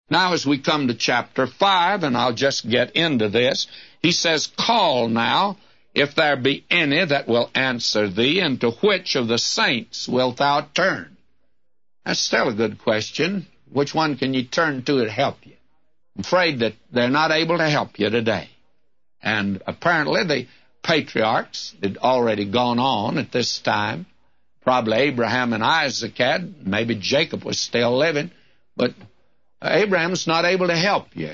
Now, as we come to chapter 5, and I'll just get into this, he says, "Call now, if there be any that will answer thee, and to which of the saints wilt thou turn?" That's still a good question. Which one can you turn to help you? I'm afraid that they're not able to help you today. And apparently the patriarchs had already gone on at this time. Probably Abraham and Isaac had. Maybe Jacob was still living. But Abraham's not able to help you.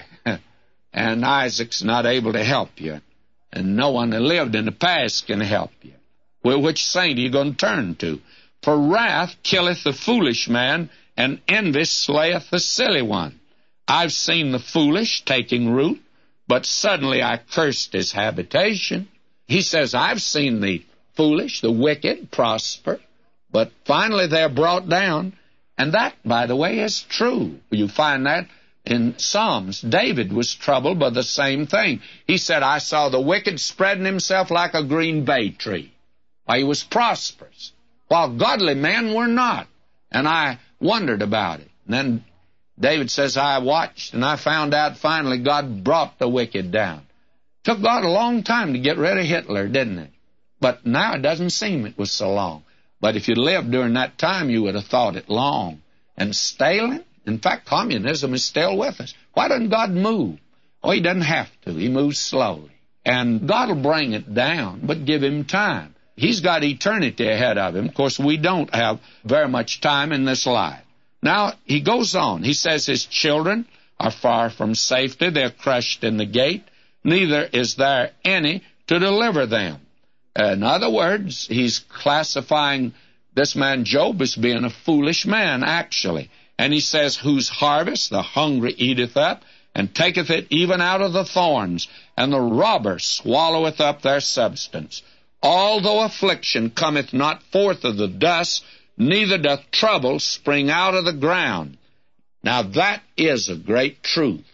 And Isaac's not able to help you. And no one that lived in the past can help you. Well, which saint are you going to turn to? For wrath killeth the foolish man, and envy slayeth the silly one. I've seen the foolish taking root, but suddenly I cursed his habitation. He says, I've seen the foolish, the wicked, prosper, but finally they're brought down. And that, by the way, is true. You find that in Psalms. David was troubled by the same thing. He said, I saw the wicked spreading himself like a green bay tree. Why, he was prosperous, while godly men were not. And I wondered about it. And then David says, I watched, and I found out finally God brought the wicked down. Took God a long time to get rid of Hitler, didn't it? But now it doesn't seem it was so long. But if you lived during that time, you would have thought it long. And Stalin, in fact, communism is still with us. Why doesn't God move? Oh, he doesn't have to. He moves slowly. And God will bring it down, but give him time. He's got eternity ahead of him. Of course, we don't have very much time in this life. Now, he goes on. He says his children are far from safety. They're crushed in the gate. Neither is there any to deliver them. In other words, he's classifying this man Job as being a foolish man, actually. And he says, whose harvest the hungry eateth up, and taketh it even out of the thorns, and the robber swalloweth up their substance. Although affliction cometh not forth of the dust, neither doth trouble spring out of the ground. Now that is a great truth.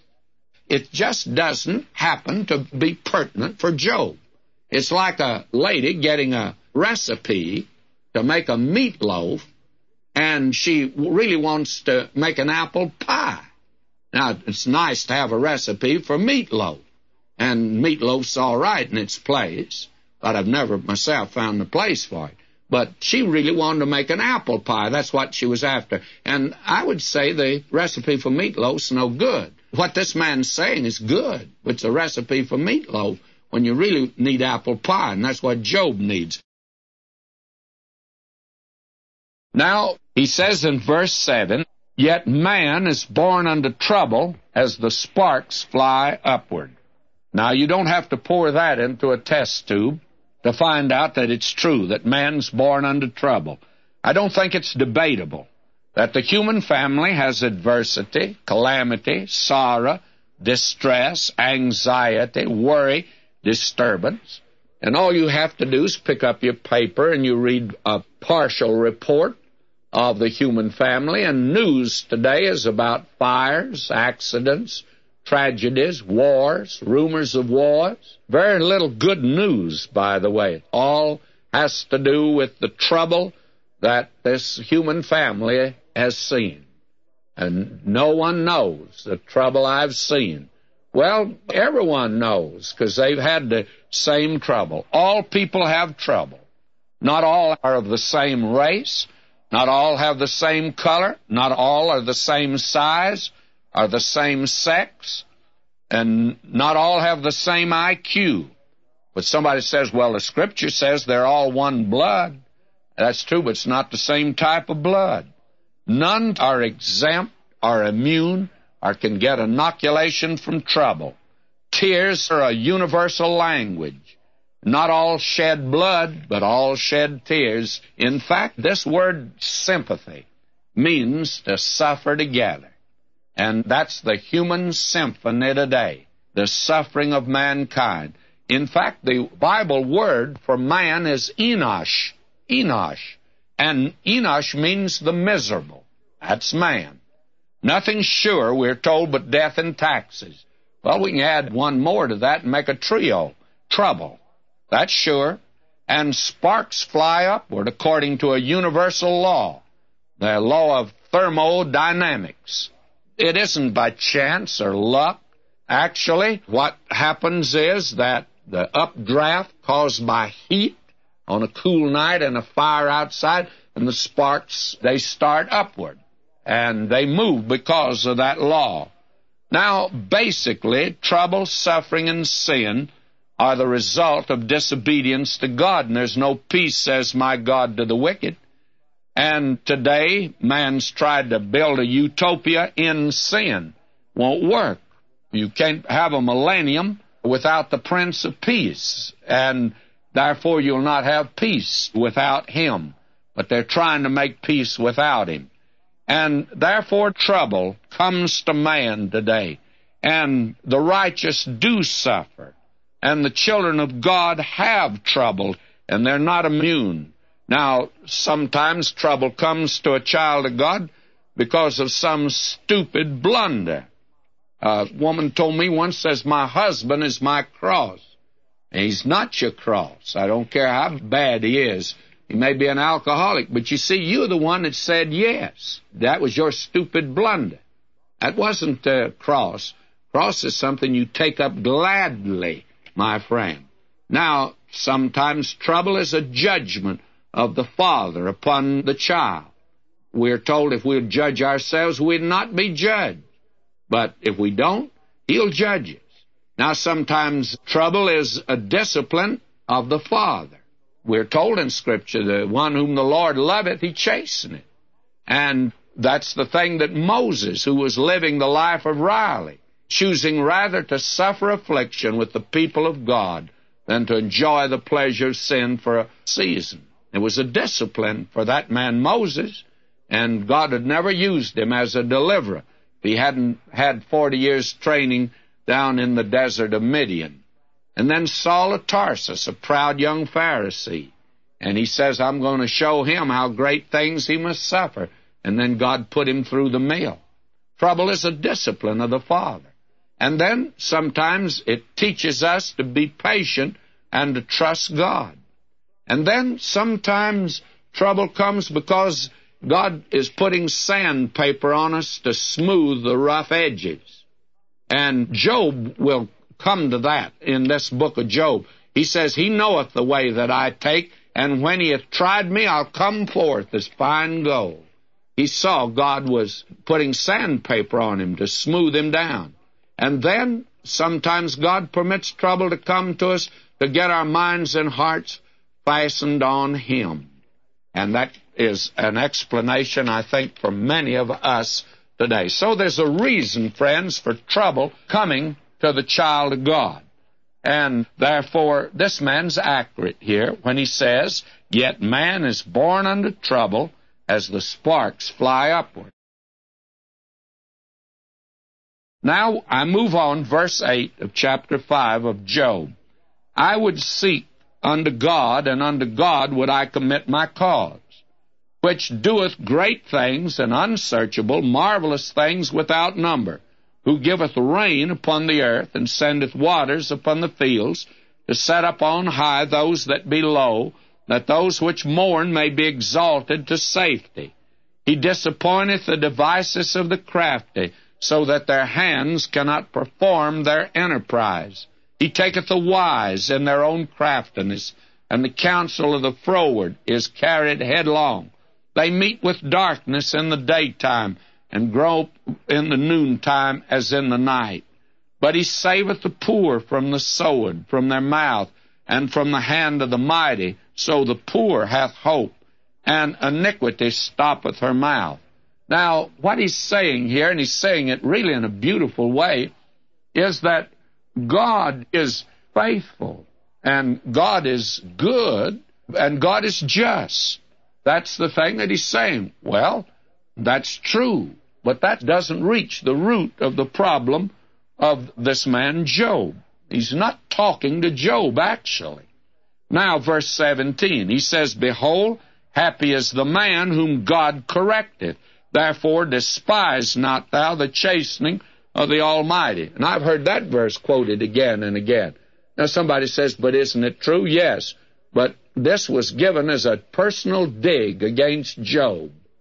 It just doesn't happen to be pertinent for Job. It's like a lady getting a recipe to make a meatloaf, and she really wants to make an apple pie. Now, it's nice to have a recipe for meatloaf, and meatloaf's all right in its place, but I've never myself found the place for it. But she really wanted to make an apple pie. That's what she was after. And I would say the recipe for meatloaf's no good. What this man's saying is good. It's a recipe for meatloaf when you really need apple pie, and that's what Job needs. Now, he says in verse 7, Yet man is born unto trouble as the sparks fly upward. Now, you don't have to pour that into a test tube to find out that it's true, that man's born unto trouble. I don't think it's debatable that the human family has adversity, calamity, sorrow, distress, anxiety, worry, disturbance. And all you have to do is pick up your paper and you read a partial report of the human family, and news today is about fires, accidents, tragedies, wars, rumors of wars. Very little good news, by the way. It all has to do with the trouble that this human family has seen. And no one knows the trouble I've seen. Well, everyone knows, because they've had the same trouble. All people have trouble. Not all are of the same race. Not all have the same color. Not all are the same size, are the same sex. And not all have the same IQ. But somebody says, well, the Scripture says they're all one blood. That's true, but it's not the same type of blood. None are exempt or immune or can get inoculation from trouble. Tears are a universal language. Not all shed blood, but all shed tears. In fact, this word sympathy means to suffer together. And that's the human symphony today, the suffering of mankind. In fact, the Bible word for man is Enosh. Enosh. And Enosh means the miserable. That's man. Nothing sure, we're told, but death and taxes. Well, we can add one more to that and make a trio. Trouble. That's sure. And sparks fly upward according to a universal law, the law of thermodynamics. it isn't by chance or luck. Actually, what happens is that the updraft caused by heat on a cool night and a fire outside, and the sparks, they start upward, and they move because of that law. Now, basically, trouble, suffering, and sin are the result of disobedience to God, and there's no peace, says my God, to the wicked. And today, man's tried to build a utopia in sin. Won't work. You can't have a millennium without the Prince of Peace, and therefore you'll not have peace without Him. But they're trying to make peace without Him. And therefore trouble comes to man today. And the righteous do suffer. And the children of God have trouble, and they're not immune. Now, sometimes trouble comes to a child of God because of some stupid blunder. A woman told me once, says, my husband is my cross. And he's not your cross. I don't care how bad he is. He may be an alcoholic, but you see, you're the one that said yes. That was your stupid blunder. That wasn't a cross. Cross is something you take up gladly, my friend. Now, sometimes trouble is a judgment of the Father upon the child. We're told if we'll judge ourselves, we'd not be judged. But if we don't, He'll judge us. Now, sometimes trouble is a discipline of the Father. We're told in Scripture, the one whom the Lord loveth, He chasteneth. And that's the thing that Moses, who was living the life of Riley, choosing rather to suffer affliction with the people of God than to enjoy the pleasure of sin for a season. It was a discipline for that man Moses, and God had never used him as a deliverer if he hadn't had 40 years training down in the desert of Midian. And then Saul of Tarsus, a proud young Pharisee, and he says, I'm going to show him how great things he must suffer. And then God put him through the mill. Trouble is a discipline of the Father. And then sometimes it teaches us to be patient and to trust God. And then sometimes trouble comes because God is putting sandpaper on us to smooth the rough edges. And Job will come to that in this book of Job. He says, He knoweth the way that I take, and when He hath tried me, I'll come forth as fine gold. He saw God was putting sandpaper on him to smooth him down. And then sometimes God permits trouble to come to us to get our minds and hearts fastened on Him. And that is an explanation, I think, for many of us today. So there's a reason, friends, for trouble coming to the child of God. And therefore, this man's accurate here when he says, Yet man is born unto trouble as the sparks fly upward. Now I move on, verse 8 of chapter 5 of Job. I would seek unto God, and unto God would I commit my cause, which doeth great things and unsearchable, marvelous things without number, who giveth rain upon the earth, and sendeth waters upon the fields, to set up on high those that be low, that those which mourn may be exalted to safety. He disappointeth the devices of the crafty, so that their hands cannot perform their enterprise. He taketh the wise in their own craftiness, and the counsel of the froward is carried headlong. They meet with darkness in the daytime, and grope in the noontime as in the night. But He saveth the poor from the sword, from their mouth, and from the hand of the mighty, so the poor hath hope, and iniquity stoppeth her mouth. Now, what he's saying here, and he's saying it really in a beautiful way, is that God is faithful, and God is good, and God is just. That's the thing that he's saying. Well, that's true, but that doesn't reach the root of the problem of this man Job. He's not talking to Job, actually. Now, verse 17, he says, Behold, happy is the man whom God correcteth. Therefore despise not thou the chastening of the Almighty. And I've heard that verse quoted again and again. Now somebody says, but isn't it true? Yes, but this was given as a personal dig against Job.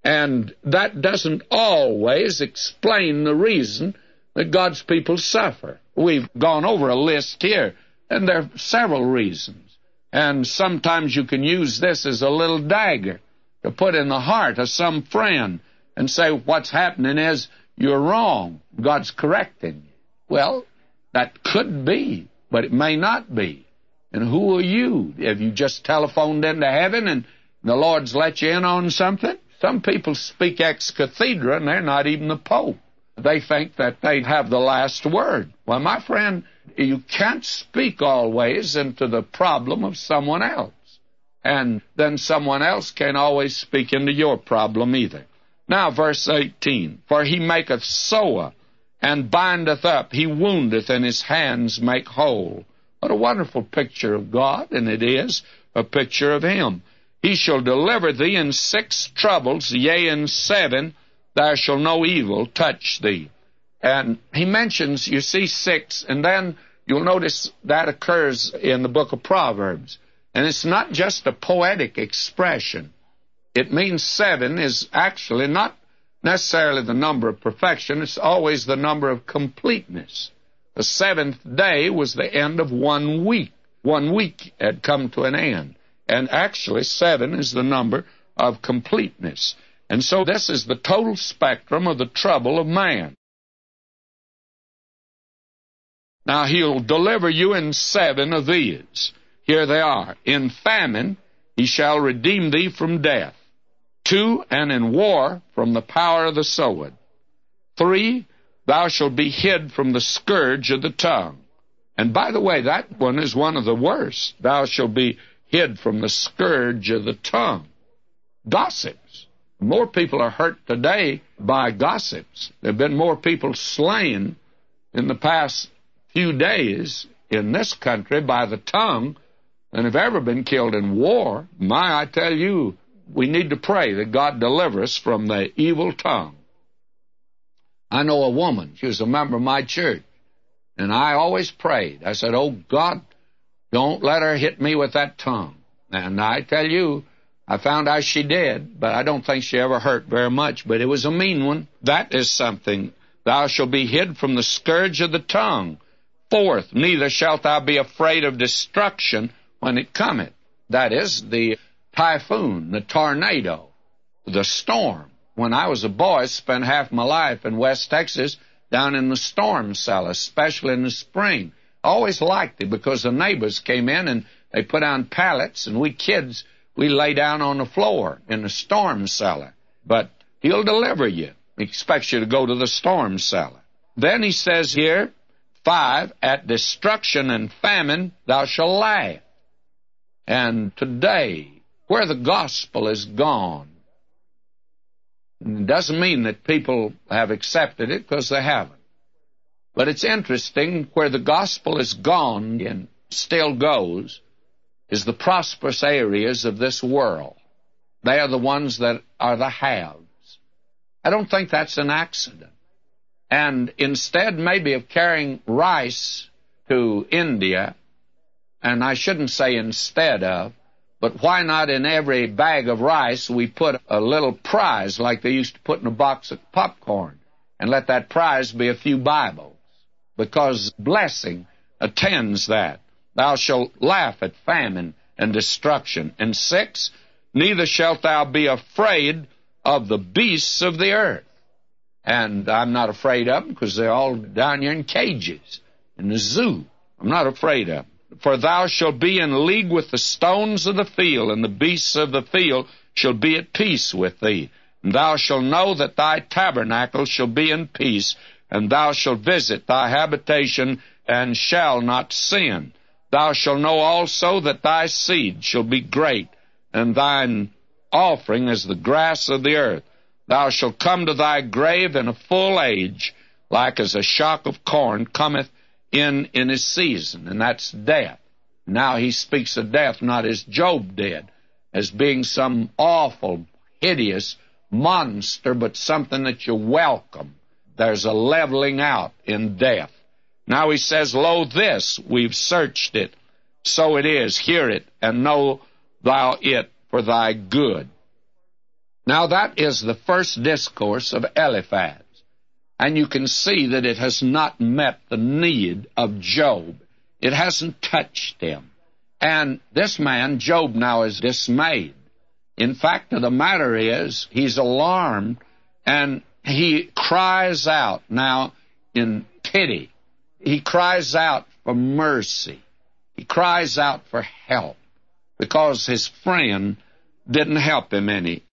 And that doesn't always explain the reason that God's people suffer. We've gone over a list here, and there are several reasons. And sometimes you can use this as a little dagger to put in the heart of some friend and say, what's happening is you're wrong. God's correcting you. Well, that could be, but it may not be. And who are you? Have you just telephoned into heaven and the Lord's let you in on something? Some people speak ex cathedra, and they're not even the Pope. They think that they have the last word. Well, my friend, you can't speak always into the problem of someone else. And then someone else can't always speak into your problem either. Now, verse 18, for he maketh sore, and bindeth up, he woundeth, and his hands make whole. What a wonderful picture of God, and it is a picture of him. He shall deliver thee in 6 troubles, yea, in 7, there shall no evil touch thee. And he mentions, you see, 6, and then you'll notice that occurs in the book of Proverbs. And it's not just a poetic expression. It means 7 is actually not necessarily the number of perfection. It's always the number of completeness. The 7th day was the end of 1 week. 1 week had come to an end. And actually, 7 is the number of completeness. And so this is the total spectrum of the trouble of man. Now, he'll deliver you in 7 of these. Here they are. In famine he shall redeem thee from death. 2, and in war from the power of the sword. 3, thou shalt be hid from the scourge of the tongue. And by the way, that one is one of the worst. Thou shalt be hid from the scourge of the tongue. Gossips. More people are hurt today by gossips. There have been more people slain in the past few days in this country by the tongue than have ever been killed in war. I tell you, we need to pray that God deliver us from the evil tongue. I know a woman, she was a member of my church, and I always prayed. I said, oh, God, don't let her hit me with that tongue. And I tell you, I found out she did, but I don't think she ever hurt very much, but it was a mean one. That is something. Thou shalt be hid from the scourge of the tongue. 4th, neither shalt thou be afraid of destruction when it cometh. That is the typhoon, the tornado, the storm. When I was a boy, I spent half my life in West Texas down in the storm cellar, especially in the spring. I always liked it because the neighbors came in and they put on pallets, and we kids, we lay down on the floor in the storm cellar. But he'll deliver you. He expects you to go to the storm cellar. Then he says here, 5, at destruction and famine thou shalt laugh. And today, where the gospel is gone, it doesn't mean that people have accepted it, because they haven't. But it's interesting, where the gospel is gone and still goes is the prosperous areas of this world. They are the ones that are the haves. I don't think that's an accident. And instead maybe of carrying rice to India, and I shouldn't say instead of, but why not in every bag of rice we put a little prize like they used to put in a box of popcorn, and let that prize be a few Bibles, because blessing attends that. Thou shalt laugh at famine and destruction. And 6, neither shalt thou be afraid of the beasts of the earth. And I'm not afraid of them because they're all down here in cages in the zoo. I'm not afraid of them. For thou shalt be in league with the stones of the field, and the beasts of the field shall be at peace with thee. And thou shalt know that thy tabernacle shall be in peace, and thou shalt visit thy habitation, and shall not sin. Thou shalt know also that thy seed shall be great, and thine offering as the grass of the earth. Thou shalt come to thy grave in a full age, like as a shock of corn cometh in his season, and that's death. Now he speaks of death not as Job did, as being some awful, hideous monster, but something that you welcome. There's a leveling out in death. Now he says, lo, this, we've searched it, so it is, hear it, and know thou it for thy good. Now that is the first discourse of Eliphaz, and you can see that it has not met the need of Job. It hasn't touched him. And this man, Job, now is dismayed. In fact, the matter is, he's alarmed, and he cries out now in pity. He cries out for mercy. He cries out for help, because his friend didn't help him any.